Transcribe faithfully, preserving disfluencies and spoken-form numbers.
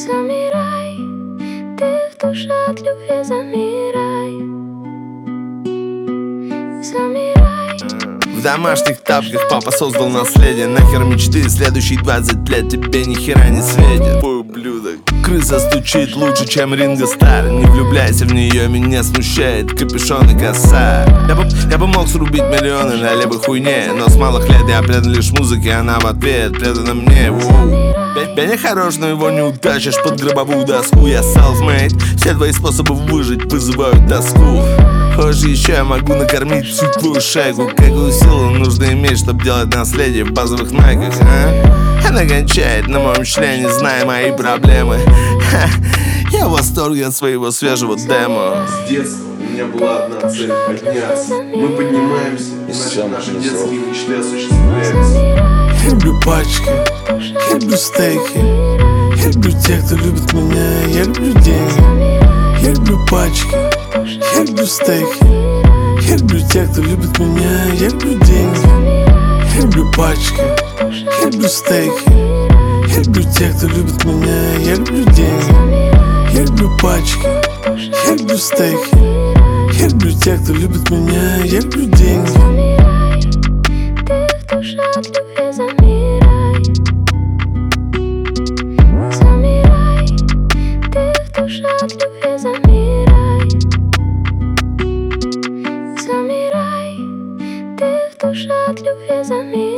Замирай, ты в душе от любви замирай. Замирай. В домашних тапках папа создал наследие. Нахер мечты, следующие двадцать лет тебе ни хера не светит. Ой, ублюдок. Крыса стучит лучше, чем Ринго Стар. Не влюбляйся в нее, меня смущает капюшон и коса. Я бы, я бы мог срубить миллионы на левой хуйне, но с малых лет я предан лишь музыке, она в ответ предана мне. Я не хорош, но его не утащишь под гробовую доску. Я self-made, все твои способы выжить вызывают тоску. Позже еще я могу накормить всю твою шайку. Какую силу нужно иметь, чтобы делать наследие в базовых найках, а? Она кончает на моем члене, зная мои проблемы. Ха, я в восторге от своего свежего демо. С детства у меня была одна цель — подняться. Мы поднимаемся, и значит наши детские мечты осуществляются. Я люблю пачки, я люблю стейки, я люблю тех, кто любит меня, я люблю деньги. Я люблю пачки, я люблю стейки, я люблю тех, кто любит меня, я люблю деньги. Я люблю пачки, я люблю стейки, я люблю тех, кто любит меня, я люблю деньги. Я люблю пачки, я люблю стейки, я люблю тех, кто любит меня, я люблю деньги. Ты в душе от любви замирай. Замирай, ты в душе от любви замирай. Замирай, ты в душе от любви замирай.